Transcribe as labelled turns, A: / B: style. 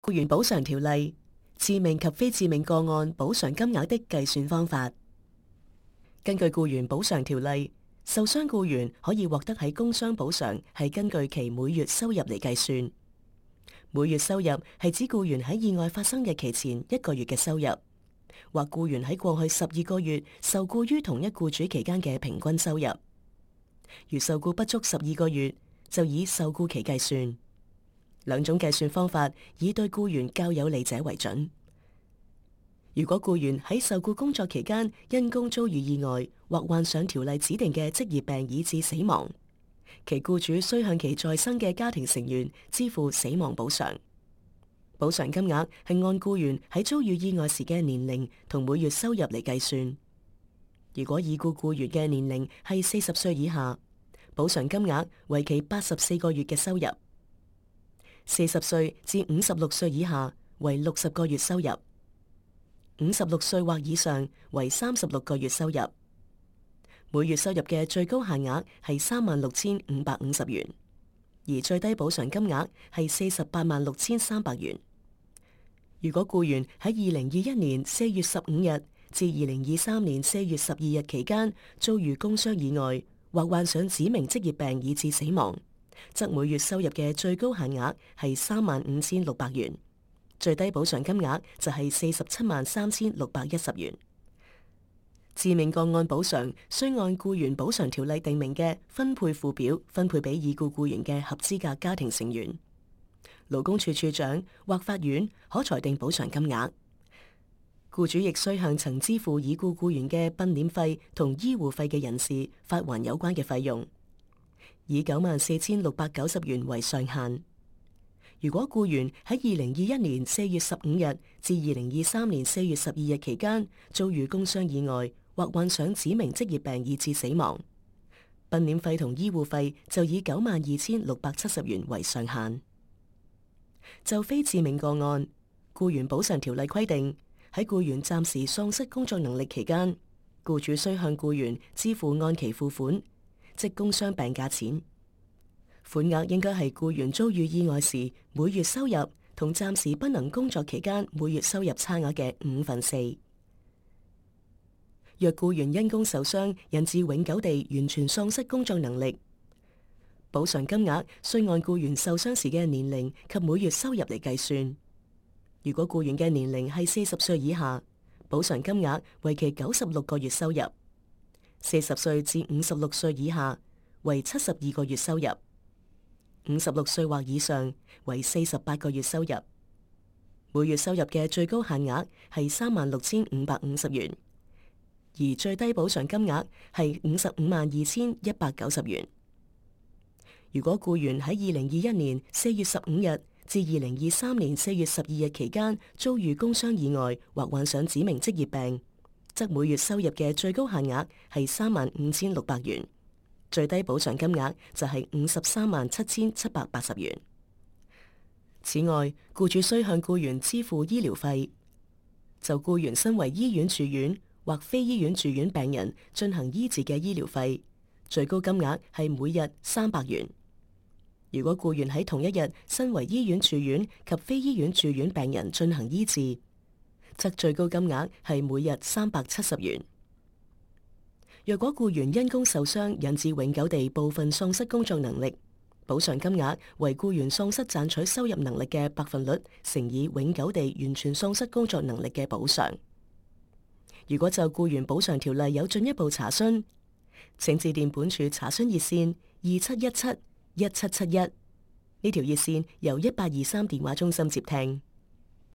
A: 僱員補償條例，致命及非致命個案補償金額的計算方法。根據僱員補償條例，受傷僱員可以獲得喺工傷補償係根據其每月收入嚟計算。每月收入係指僱員喺意外發生日期前1個月嘅收入，或僱員喺過去12個月受僱於同一僱主期間嘅平均收入。如受僱不足12個月，就以受僱期計算。兩種計算方法以對僱員較有利者為準。如果僱員喺受僱工作期間因工遭遇意外或患上條例指定嘅職業病以致死亡，其僱主需向其在生嘅家庭成員支付死亡補償。補償金額係按僱員喺遭遇意外時嘅年齡同每月收入嚟計算。如果已故僱員嘅年齡係40歲以下，補償金額為其84個月嘅收入；40歲至56歲以下為60個月收入；56歲或以上為36個月收入。每月收入嘅最高限額係36,550元，而最低補償金額係486,300元。如果僱員喺2021年4月15日至2023年4月12日期間遭遇工傷意外或患上指明職業病以致死亡，則每月收入嘅最高限額係35,600元，最低補償金額就係47,3610元。致命個案補償需按僱員補償條例訂明嘅分配附表分配俾已故僱員嘅合資格家庭成員。勞工處處長或法院可裁定補償金額。僱主亦需向曾支付已故僱員嘅殯殮費同醫護費嘅人士發還有關嘅費用，以94,690元為上限。如果僱員喺2021年4月15日至2023年4月12日期間遭遇工傷意外或患上指明職業病以致死亡，殯殮費同醫護費就以92,670元為上限。就非致命個案，僱員補償條例規定，喺僱員暫時喪失工作能力期間，僱主需向僱員支付按期付款，即工傷病假錢。款額應該係僱員遭遇意外時每月收入同暫時不能工作期間每月收入差額嘅4/5。若僱員因工受傷引致永久地完全喪失工作能力，補償金額需按僱員受傷時嘅年齡及每月收入嚟計算。如果僱員嘅年齡係40歲以下，補償金額為其96個月收入；40歲至56歲以下為72個月收入；56歲或以上為48個月收入。每月收入嘅最高限額係36,550元，而最低補償金額係55,2,190元。如果僱員喺2021年4月15日至2023年4月12日期間遭遇工傷意外或患上指明職業病，則每月收入嘅最高限額係35,600元，最低補償金額就係53,7,780元。此外，僱主需向僱員支付醫療費。就僱員身為醫院住院或非醫院住院病人進行醫治嘅醫療費，最高金額係每日300元。如果僱員喺同一日身為醫院住院及非醫院住院病人進行醫治，則最高金額係每日370元。若果僱員因工受傷引致永久地部分喪失工作能力，補償金額為僱員喪失賺取收入能力嘅%乘以永久地完全喪失工作能力嘅補償。如果就僱員補償條例有進一步查詢，請致電本署查詢熱線27171771，呢條熱線由1823電話中心接聽。